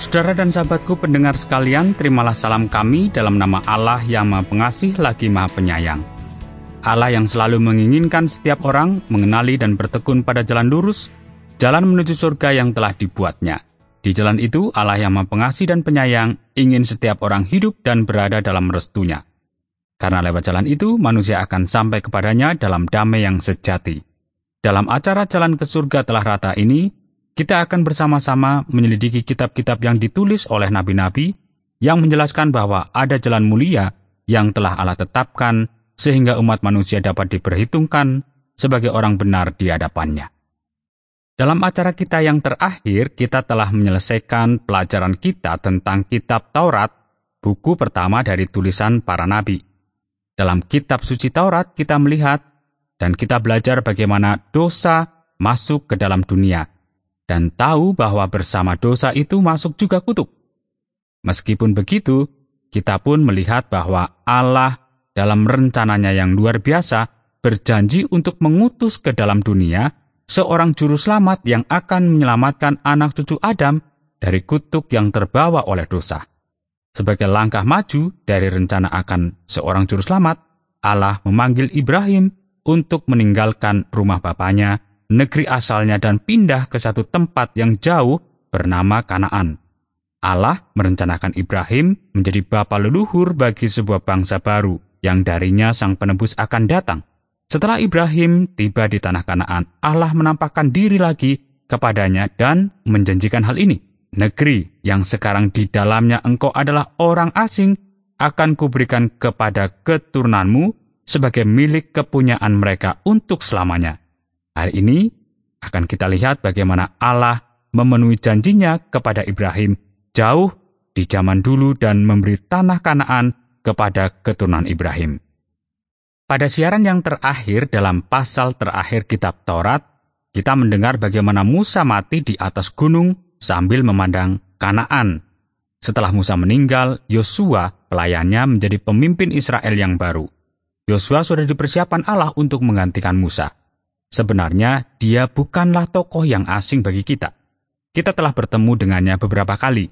Saudara dan sahabatku pendengar sekalian, terimalah salam kami dalam nama Allah yang Maha Pengasih lagi Maha Penyayang. Allah yang selalu menginginkan setiap orang mengenali dan bertekun pada jalan lurus, jalan menuju surga yang telah dibuatnya. Di jalan itu, Allah yang Maha Pengasih dan Penyayang ingin setiap orang hidup dan berada dalam restunya. Karena lewat jalan itu, manusia akan sampai kepadanya dalam damai yang sejati. Dalam acara Jalan ke Surga Telah Rata ini, kita akan bersama-sama menyelidiki kitab-kitab yang ditulis oleh nabi-nabi yang menjelaskan bahwa ada jalan mulia yang telah Allah tetapkan sehingga umat manusia dapat diperhitungkan sebagai orang benar di hadapannya. Dalam acara kita yang terakhir, kita telah menyelesaikan pelajaran kita tentang kitab Taurat, buku pertama dari tulisan para nabi. Dalam kitab suci Taurat kita melihat dan kita belajar bagaimana dosa masuk ke dalam dunia, dan tahu bahwa bersama dosa itu masuk juga kutuk. Meskipun begitu, kita pun melihat bahwa Allah dalam rencananya yang luar biasa berjanji untuk mengutus ke dalam dunia seorang juru selamat yang akan menyelamatkan anak cucu Adam dari kutuk yang terbawa oleh dosa. Sebagai langkah maju dari rencana akan seorang juru selamat, Allah memanggil Ibrahim untuk meninggalkan rumah bapaknya, negeri asalnya, dan pindah ke satu tempat yang jauh bernama Kanaan. Allah merencanakan Ibrahim menjadi bapa leluhur bagi sebuah bangsa baru yang darinya sang penebus akan datang. Setelah Ibrahim tiba di tanah Kanaan, Allah menampakkan diri lagi kepadanya dan menjanjikan hal ini. Negeri yang sekarang di dalamnya engkau adalah orang asing akan kuberikan kepada keturunanmu sebagai milik kepunyaan mereka untuk selamanya. Hari ini akan kita lihat bagaimana Allah memenuhi janjinya kepada Ibrahim jauh di zaman dulu dan memberi tanah Kanaan kepada keturunan Ibrahim. Pada siaran yang terakhir dalam pasal terakhir kitab Taurat, kita mendengar bagaimana Musa mati di atas gunung sambil memandang Kanaan. Setelah Musa meninggal, Yosua pelayannya menjadi pemimpin Israel yang baru. Yosua sudah dipersiapkan Allah untuk menggantikan Musa. Sebenarnya, dia bukanlah tokoh yang asing bagi kita. Kita telah bertemu dengannya beberapa kali.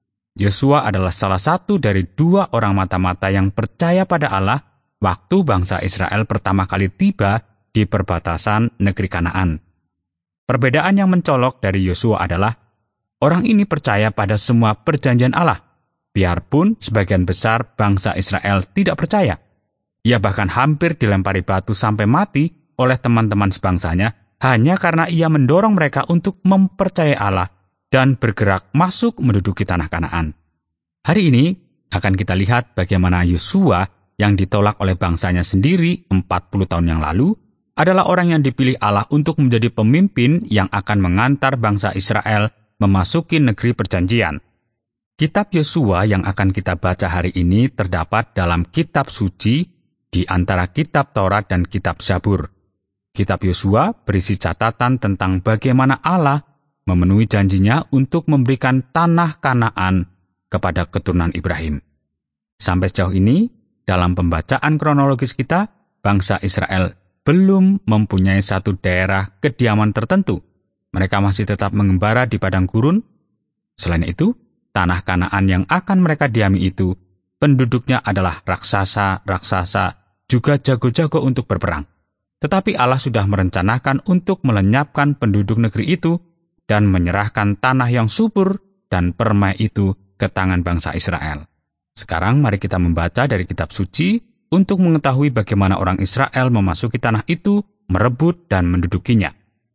Yosua adalah salah satu dari 2 orang mata-mata yang percaya pada Allah waktu bangsa Israel pertama kali tiba di perbatasan negeri Kanaan. Perbedaan yang mencolok dari Yosua adalah, orang ini percaya pada semua perjanjian Allah, biarpun sebagian besar bangsa Israel tidak percaya. Ia bahkan hampir dilempari batu sampai mati oleh teman-teman sebangsanya hanya karena ia mendorong mereka untuk mempercayai Allah dan bergerak masuk menduduki tanah Kanaan. Hari ini akan kita lihat bagaimana Yosua yang ditolak oleh bangsanya sendiri 40 tahun yang lalu adalah orang yang dipilih Allah untuk menjadi pemimpin yang akan mengantar bangsa Israel memasuki negeri perjanjian. Kitab Yosua yang akan kita baca hari ini terdapat dalam kitab suci di antara kitab Taurat dan kitab Zabur. Kitab Yosua berisi catatan tentang bagaimana Allah memenuhi janjinya untuk memberikan tanah Kanaan kepada keturunan Ibrahim. Sampai sejauh ini, dalam pembacaan kronologis kita, bangsa Israel belum mempunyai satu daerah kediaman tertentu. Mereka masih tetap mengembara di padang gurun. Selain itu, tanah Kanaan yang akan mereka diami itu, penduduknya adalah raksasa-raksasa, juga jago-jago untuk berperang. Tetapi Allah sudah merencanakan untuk melenyapkan penduduk negeri itu dan menyerahkan tanah yang subur dan permai itu ke tangan bangsa Israel. Sekarang mari kita membaca dari kitab suci untuk mengetahui bagaimana orang Israel memasuki tanah itu, merebut dan mendudukinya.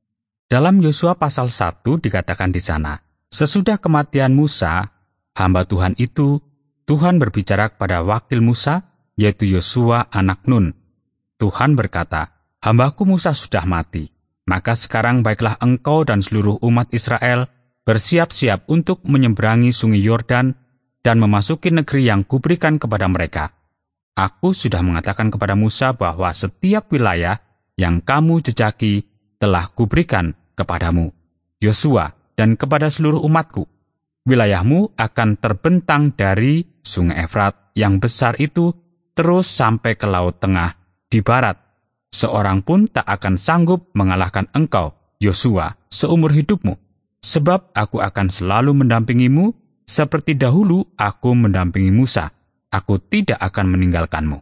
Dalam Yosua pasal 1 dikatakan di sana, sesudah kematian Musa, hamba Tuhan itu, Tuhan berbicara kepada wakil Musa, yaitu Yosua anak Nun. Tuhan berkata, hambaku Musa sudah mati, maka sekarang baiklah engkau dan seluruh umat Israel bersiap-siap untuk menyeberangi sungai Yordan dan memasuki negeri yang kuberikan kepada mereka. Aku sudah mengatakan kepada Musa bahwa setiap wilayah yang kamu jejaki telah kuberikan kepadamu, Yosua, dan kepada seluruh umatku. Wilayahmu akan terbentang dari sungai Efrat yang besar itu terus sampai ke Laut Tengah di barat. Seorang pun tak akan sanggup mengalahkan engkau, Yosua, seumur hidupmu. Sebab aku akan selalu mendampingimu seperti dahulu aku mendampingi Musa, aku tidak akan meninggalkanmu."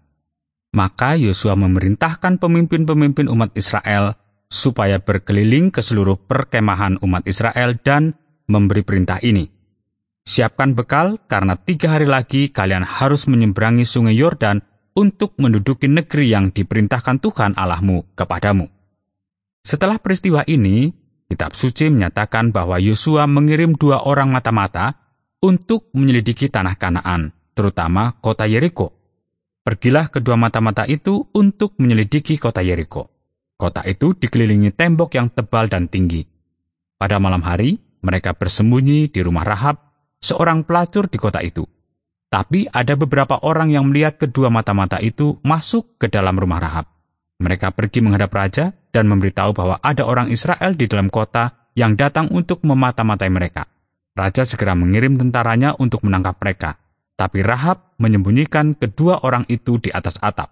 Maka Yosua memerintahkan pemimpin-pemimpin umat Israel supaya berkeliling ke seluruh perkemahan umat Israel dan memberi perintah ini. "Siapkan bekal, karena 3 hari lagi kalian harus menyeberangi sungai Yordan untuk menduduki negeri yang diperintahkan Tuhan Allahmu kepadamu." Setelah peristiwa ini, Kitab Suci menyatakan bahwa Yosua mengirim 2 orang mata-mata untuk menyelidiki tanah Kanaan, terutama kota Yeriko. Pergilah kedua mata-mata itu untuk menyelidiki kota Yeriko. Kota itu dikelilingi tembok yang tebal dan tinggi. Pada malam hari, mereka bersembunyi di rumah Rahab, seorang pelacur di kota itu. Tapi ada beberapa orang yang melihat kedua mata-mata itu masuk ke dalam rumah Rahab. Mereka pergi menghadap raja dan memberitahu bahwa ada orang Israel di dalam kota yang datang untuk memata-matai mereka. Raja segera mengirim tentaranya untuk menangkap mereka. Tapi Rahab menyembunyikan kedua orang itu di atas atap.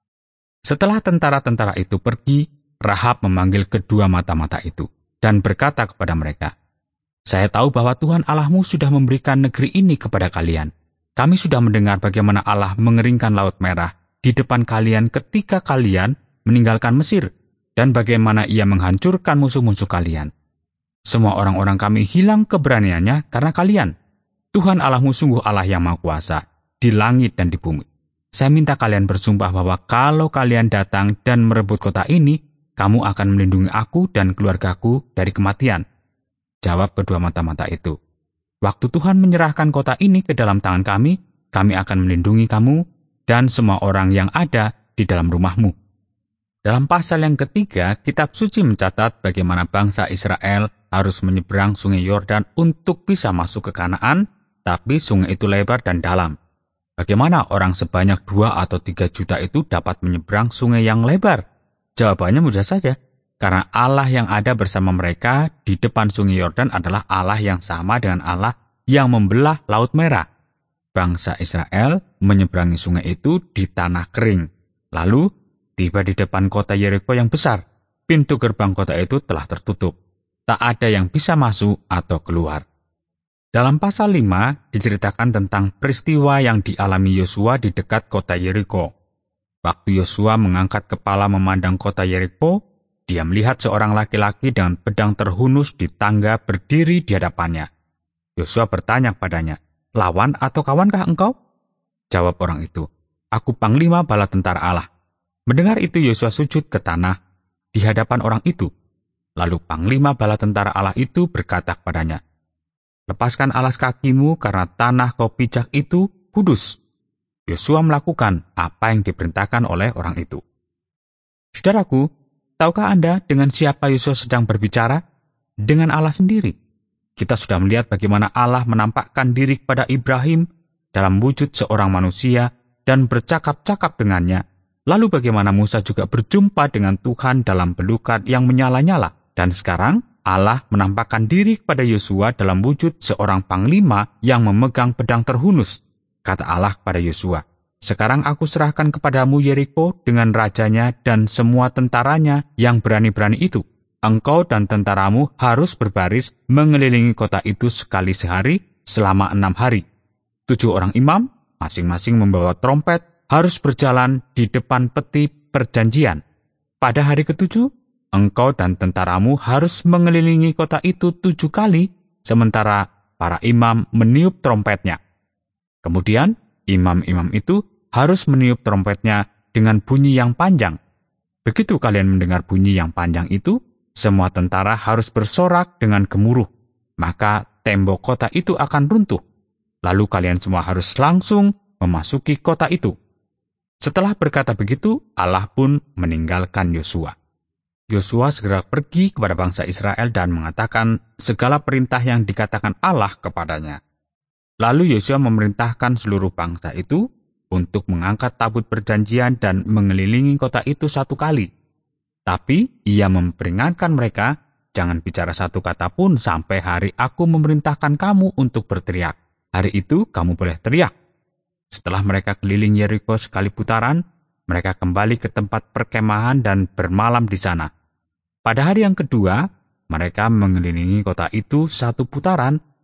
Setelah tentara-tentara itu pergi, Rahab memanggil kedua mata-mata itu dan berkata kepada mereka, "Saya tahu bahwa Tuhan Allahmu sudah memberikan negeri ini kepada kalian. Kami sudah mendengar bagaimana Allah mengeringkan Laut Merah di depan kalian ketika kalian meninggalkan Mesir, dan bagaimana Ia menghancurkan musuh-musuh kalian. Semua orang-orang kami hilang keberaniannya karena kalian. Tuhan Allahmu sungguh Allah yang Maha Kuasa di langit dan di bumi. Saya minta kalian bersumpah bahwa kalau kalian datang dan merebut kota ini, kamu akan melindungi aku dan keluargaku dari kematian." Jawab kedua mata-mata itu, "Waktu Tuhan menyerahkan kota ini ke dalam tangan kami akan melindungi kamu dan semua orang yang ada di dalam rumahmu." Dalam pasal yang ketiga, Kitab Suci mencatat bagaimana bangsa Israel harus menyeberang sungai Yordan untuk bisa masuk ke Kanaan, tapi sungai itu lebar dan dalam. Bagaimana orang sebanyak 2 atau 3 juta itu dapat menyeberang sungai yang lebar? Jawabannya mudah saja, karena Allah yang ada bersama mereka di depan sungai Yordan adalah Allah yang sama dengan Allah yang membelah Laut Merah. Bangsa Israel menyeberangi sungai itu di tanah kering. Lalu, tiba di depan kota Yeriko yang besar. Pintu gerbang kota itu telah tertutup. Tak ada yang bisa masuk atau keluar. Dalam pasal 5 diceritakan tentang peristiwa yang dialami Yosua di dekat kota Yeriko. Waktu Yosua mengangkat kepala memandang kota Yeriko, dia melihat seorang laki-laki dengan pedang terhunus di tangga berdiri di hadapannya. Yosua bertanya kepadanya, "Lawan atau kawankah engkau?" Jawab orang itu, "Aku panglima bala tentara Allah." Mendengar itu Yosua sujud ke tanah di hadapan orang itu. Lalu panglima bala tentara Allah itu berkata kepadanya, "Lepaskan alas kakimu karena tanah kau pijak itu kudus." Yosua melakukan apa yang diperintahkan oleh orang itu. Saudaraku, tahukah Anda dengan siapa Yosua sedang berbicara? Dengan Allah sendiri. Kita sudah melihat bagaimana Allah menampakkan diri kepada Ibrahim dalam wujud seorang manusia dan bercakap-cakap dengannya. Lalu bagaimana Musa juga berjumpa dengan Tuhan dalam pelukan yang menyala-nyala. Dan sekarang Allah menampakkan diri kepada Yosua dalam wujud seorang panglima yang memegang pedang terhunus. Kata Allah kepada Yosua, "Sekarang aku serahkan kepadamu Yeriko dengan rajanya dan semua tentaranya yang berani-berani itu. Engkau dan tentaramu harus berbaris mengelilingi kota itu sekali sehari selama 6 hari. 7 orang imam, masing-masing membawa trompet, harus berjalan di depan peti perjanjian. Pada hari ke-7, engkau dan tentaramu harus mengelilingi kota itu 7 kali, sementara para imam meniup trompetnya. Kemudian, imam-imam itu harus meniup trompetnya dengan bunyi yang panjang. Begitu kalian mendengar bunyi yang panjang itu, semua tentara harus bersorak dengan gemuruh. Maka tembok kota itu akan runtuh. Lalu kalian semua harus langsung memasuki kota itu." Setelah berkata begitu, Allah pun meninggalkan Yosua. Yosua segera pergi kepada bangsa Israel dan mengatakan segala perintah yang dikatakan Allah kepadanya. Lalu Yosua memerintahkan seluruh bangsa itu untuk mengangkat tabut perjanjian dan mengelilingi kota itu 1 kali. Tapi ia memperingatkan mereka, "Jangan bicara 1 kata pun sampai hari aku memerintahkan kamu untuk berteriak. Hari itu kamu boleh teriak." Setelah mereka keliling Yeriko sekali putaran, mereka kembali ke tempat perkemahan dan bermalam di sana. Pada hari yang kedua, mereka mengelilingi kota itu 1 putaran,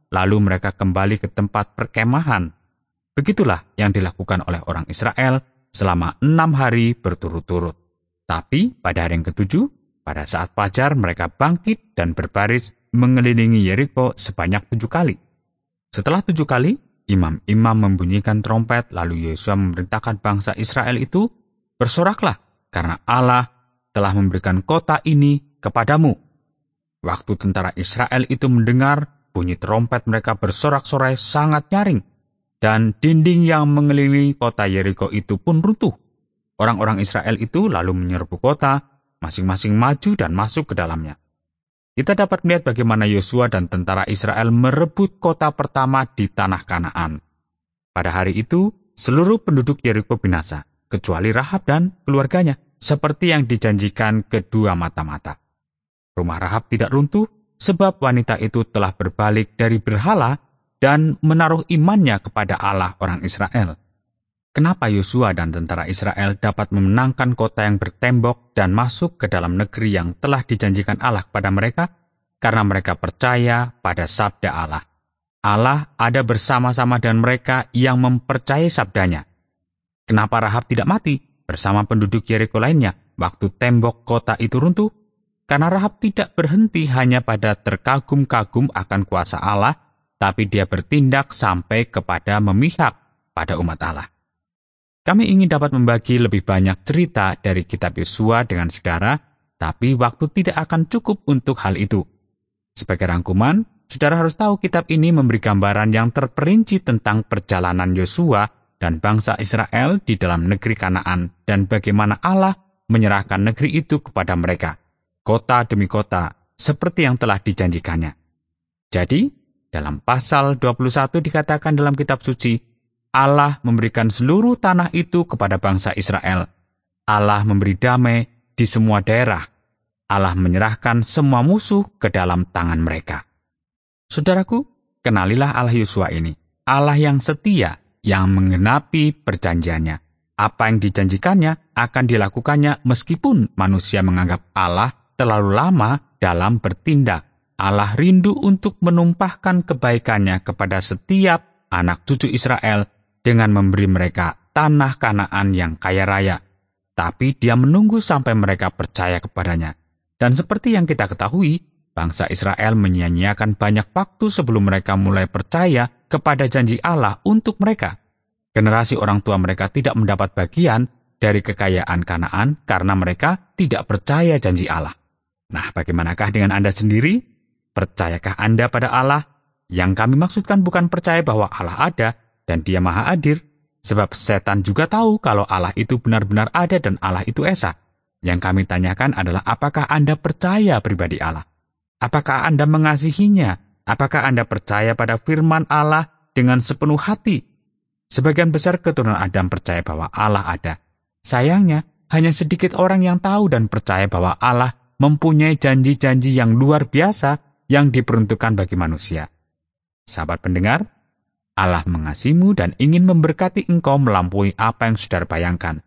lalu mereka kembali ke tempat perkemahan. Begitulah yang dilakukan oleh orang Israel selama 6 hari berturut-turut. Tapi pada hari yang ketujuh, pada saat fajar mereka bangkit dan berbaris mengelilingi Yeriko sebanyak 7 kali. Setelah 7 kali, imam-imam membunyikan trompet, lalu Yosua memerintahkan bangsa Israel itu, "Bersoraklah, karena Allah telah memberikan kota ini kepadamu." Waktu tentara Israel itu mendengar bunyi trompet, mereka bersorak-sorai sangat nyaring, dan dinding yang mengelilingi kota Yeriko itu pun runtuh. Orang-orang Israel itu lalu menyerbu kota, masing-masing maju dan masuk ke dalamnya. Kita dapat melihat bagaimana Yosua dan tentara Israel merebut kota pertama di tanah Kanaan. Pada hari itu, seluruh penduduk Yeriko binasa, kecuali Rahab dan keluarganya, seperti yang dijanjikan kedua mata-mata. Rumah Rahab tidak runtuh, sebab wanita itu telah berbalik dari berhala dan menaruh imannya kepada Allah orang Israel. Kenapa Yosua dan tentara Israel dapat memenangkan kota yang bertembok dan masuk ke dalam negeri yang telah dijanjikan Allah kepada mereka? Karena mereka percaya pada sabda Allah. Allah ada bersama-sama dengan mereka yang mempercayai sabdanya. Kenapa Rahab tidak mati bersama penduduk Yeriko lainnya waktu tembok kota itu runtuh? Karena Rahab tidak berhenti hanya pada terkagum-kagum akan kuasa Allah, tapi dia bertindak sampai kepada memihak pada umat Allah. Kami ingin dapat membagi lebih banyak cerita dari kitab Yosua dengan saudara, tapi waktu tidak akan cukup untuk hal itu. Sebagai rangkuman, saudara harus tahu kitab ini memberi gambaran yang terperinci tentang perjalanan Yosua dan bangsa Israel di dalam negeri Kanaan dan bagaimana Allah menyerahkan negeri itu kepada mereka, kota demi kota, seperti yang telah dijanjikannya. Jadi, dalam pasal 21 dikatakan dalam kitab suci, Allah memberikan seluruh tanah itu kepada bangsa Israel. Allah memberi damai di semua daerah. Allah menyerahkan semua musuh ke dalam tangan mereka. Saudaraku, kenalilah Allah Yosua ini, Allah yang setia, yang menggenapi perjanjiannya. Apa yang dijanjikannya akan dilakukannya meskipun manusia menganggap Allah terlalu lama dalam bertindak. Allah rindu untuk menumpahkan kebaikannya kepada setiap anak cucu Israel dengan memberi mereka tanah Kanaan yang kaya raya. Tapi dia menunggu sampai mereka percaya kepadanya. Dan seperti yang kita ketahui, bangsa Israel menyia-nyiakan banyak waktu sebelum mereka mulai percaya kepada janji Allah untuk mereka. Generasi orang tua mereka tidak mendapat bagian dari kekayaan Kanaan karena mereka tidak percaya janji Allah. Nah, bagaimanakah dengan Anda sendiri? Percayakah Anda pada Allah? Yang kami maksudkan bukan percaya bahwa Allah ada dan Dia Maha Hadir, sebab setan juga tahu kalau Allah itu benar-benar ada dan Allah itu esa. Yang kami tanyakan adalah apakah Anda percaya pribadi Allah? Apakah Anda mengasihinya? Apakah Anda percaya pada firman Allah dengan sepenuh hati? Sebagian besar keturunan Adam percaya bahwa Allah ada. Sayangnya, hanya sedikit orang yang tahu dan percaya bahwa Allah mempunyai janji-janji yang luar biasa yang diperuntukkan bagi manusia. Sahabat pendengar, Allah mengasihimu dan ingin memberkati engkau melampaui apa yang saudara bayangkan.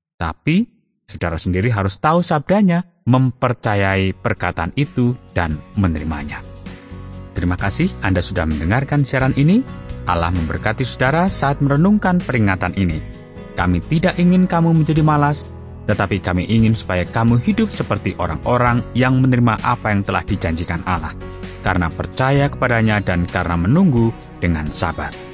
Tapi, saudara sendiri harus tahu sabdanya, mempercayai perkataan itu, dan menerimanya. Terima kasih Anda sudah mendengarkan siaran ini. Allah memberkati saudara saat merenungkan peringatan ini. Kami tidak ingin kamu menjadi malas, tetapi kami ingin supaya kamu hidup seperti orang-orang yang menerima apa yang telah dijanjikan Allah, karena percaya kepadanya dan karena menunggu dengan sabar.